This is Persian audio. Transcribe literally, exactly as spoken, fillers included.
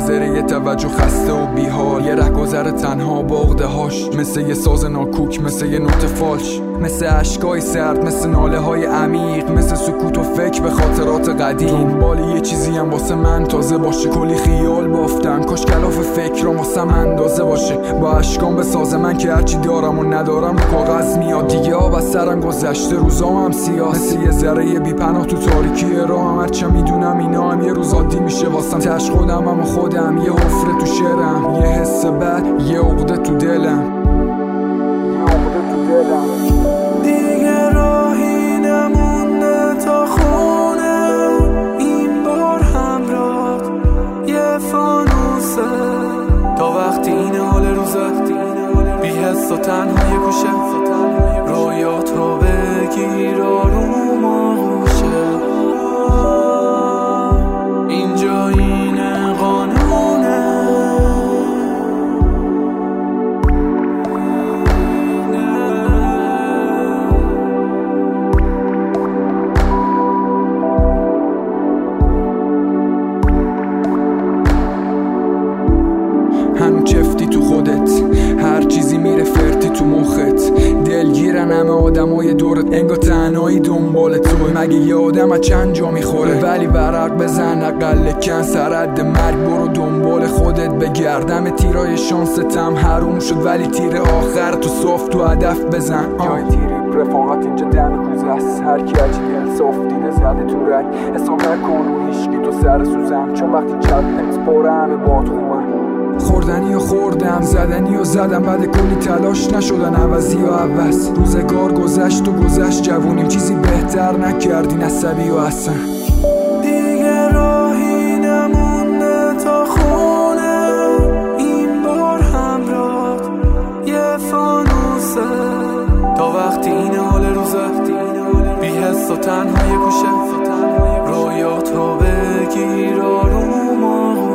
منتظر یه توجه خسته و بیحال، یه ره گذر تنها با عقده هاش، مثل یه ساز ناکوک، مثل یه نوت فالش، مثل اشکای سرد، مثل ناله های عمیق، مثل سکوت و فکر به خاطرات قدیم. دنبال یه چیزی هم واسه من تازه باشه، کلی خیال بافتم، کاش کلاف فکرام واسم اندازه باشه. با اشکام به ساز من که هرچی دارم و ندارم رو کاغذ میاد. دیگه آب از سرم گذشته، روزام هم سیاه، مثل یه ذره بی پناه تو تاریکی راهم. هرچه میدونم اینا هم یه روز عادی میشه واسم. تش خودم هم و خودم، یه حفره تو شعرم، یه حس بد، یه عقده تو دلم، یه عقده تو دلم. دیگه راهی نمونده تا خونه، این بار همراه یه فانوسه، تا وقتی این حال روزه بی حس و تنها یه گوشه، رویات رو بگیر آروم آغوشه. اینجا این قانونه، هنو چفتی تو خودت، هر چیزی میره فرتی تو مخت، دلگیرن همه آدمای دورت، انگار تنهایی دنبال توی. مگه یه آدم از چند جا میخوره؟ ولی برق بزن اقل کن، سرد مرگ برو دنبال خودت بگردم. تیرای شانستم حروم شد، ولی تیر آخر تو صاف تو هدف بزن. جای تیری رفاقت اینجا دم کوزه است، هر کی عجیب انصاف دیده زده تو رگ. حساب نکن رو هیشگی تو سر سوزم، چون وقتی چپ نکس پاره همه باد خوبم. خوردنی و خوردم، زدنی و زدم، بعد کلی تلاش نشدن عوضی و عوض. روزگار گذشت و گذشت، جوونیم چیزی بهتر نکردین عصبی و اصلا. دیگه راهی نمونده تا خونه، این بار همراه یه فانوسه، تا وقتی این حال روزه بی حس و تنها یه گوشه، رویات رو بگیر آروم آروم.